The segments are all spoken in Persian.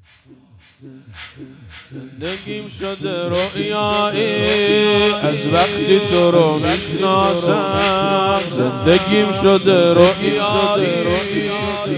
زندگیم شده رویایی از وقتی تو رو میشناسم. زندگیم شده رویایی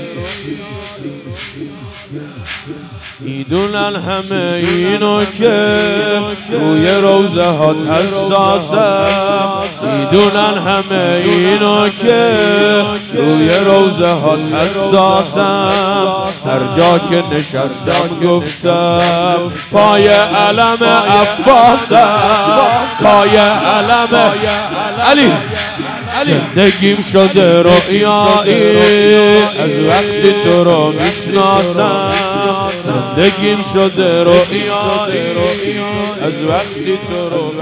میدونن همه اینو که روی روزه هات حساسم. میدونن همه اینو که روی روزه هات حساسم. هر جا که نشستم گفتم پای علم عباسم، پای علم علی. زندگیم شده رویایی از وقتی تو رو میشناسم. زندگیم شده رویایی از وقتی تو رو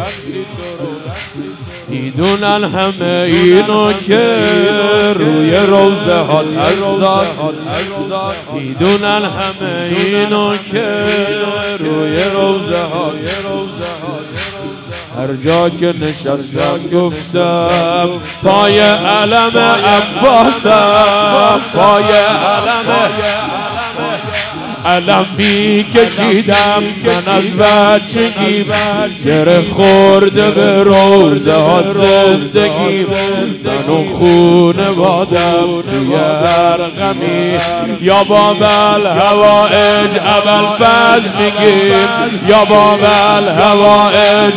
میدونن همه اینو که روی روزه هات حساس. میدونن همه اینو که روی روزه هات. هر جا که نشستم گفتم پای علم عباسم، پای علم می کشیدم من از بچگی. گره خورده به روزه ها زندگی. من و خونوادم توی هر غمی یا باب الهوائج ابوالفضل میگیم، یا باب الهوائج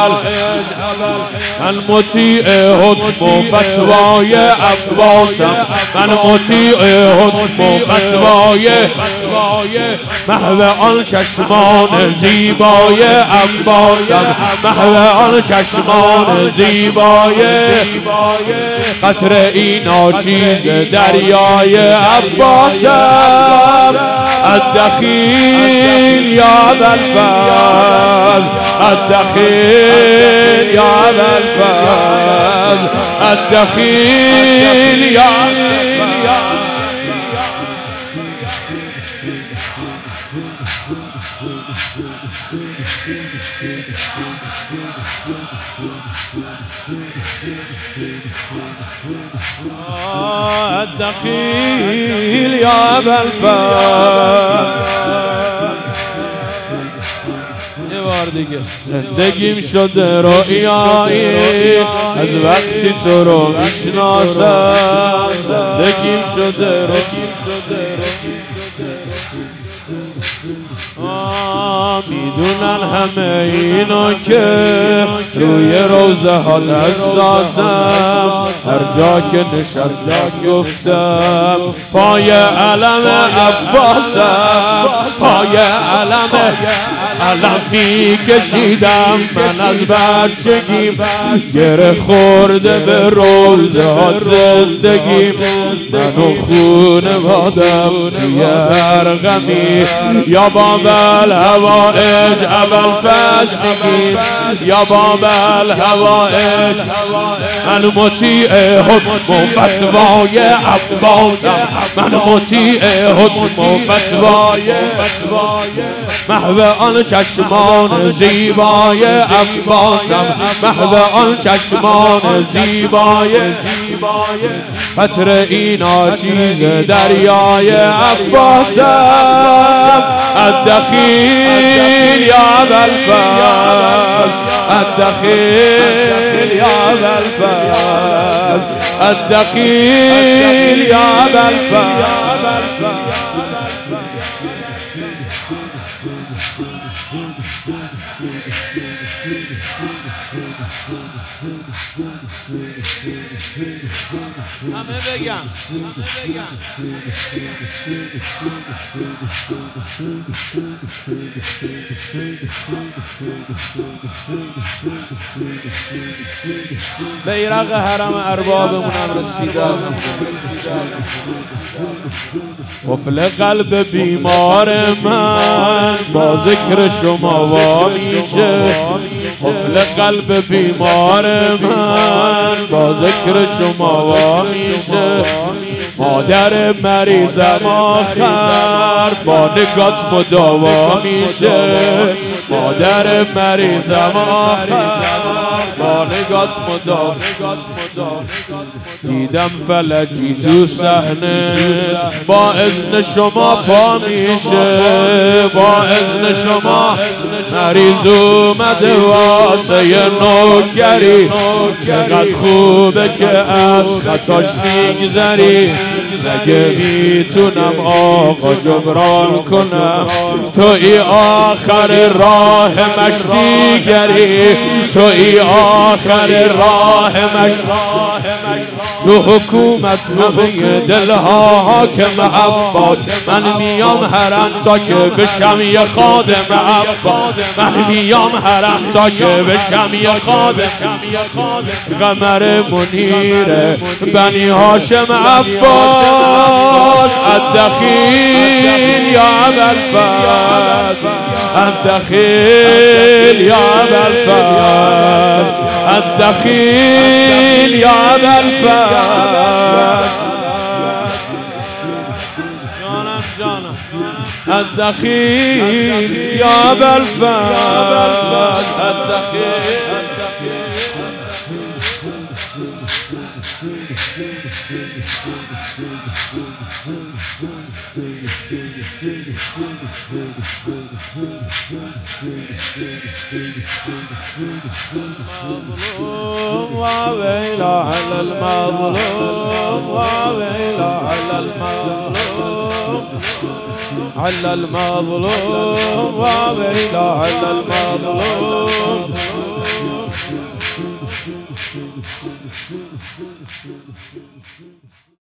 من مطیع حکم و فتوای عباسم. من مطیع حکم و فتوای محو آن چشمان زیبای عباسم. محو آن چشمان زیبای قطره این ناچیز دریای عباسم. الدخیل یا ابوالفضل، الدخیل یا ابوالفضل، الدخیل یا الدخیل یا ابوالفضل. یه بار دیگه. زندگیم شده رویایی از وقتی تو رو میشناسم. زندگیم شده میدونن همه اینو که روی روزه هات حساسم. هر جا که نشستم گفتم پای علم عباسم، پای علم می کشیدم من از بچگی. گره خورده به روزه هات زندگی. من و خونوادم توی هر غمی یا باب الهوائج ابوالفضل میگیم، یا باب الهوائج من مطیع حکم و فتوای عباسم. من مطیع حکم و فتوای محو آن چشمان زیبای عباسم. محو آن چشمان زیبای قطره این ناچیز دریای عباسم. الدخیل یا ابوالفضل، الدخیل یا ابوالفضل، الدخیل یا ابوالفضل. همه بگم بیرق حرم اربابمون هم رسیدن. قفل قلب بیمار من با ذکر شما وا میشه. قفل قلب بیمار من با ذکر شما وا میشه. مادر مریضم آخر با نگات مداوا میشه. مادر مریضم آخر با نگات مدام دیدم فلکی تو صحنه با اذن شما پا میشه با اذن شما مریض اومده واسه نوکری چقدر خوبه که از خطاش میگذری نگه میتونم آقا جبران کنم توی آخر راه مشتیگری توی آخر راه تو حکومت همه دلها حاکم عباس من میام حرم تا که بشم یه خادم عباس من میام حرم تا که بشم یه خادم قمر منیر بنی هاشم عباس الدخیل یا ابوالفضل الدخیل یا ابوالفضل الدخیل یا ابوالفضل جانم الدخیل یا ابوالفضل الدخیل وويل على المظلوم وويل على المظلوم على المظلوم وويل على المظلوم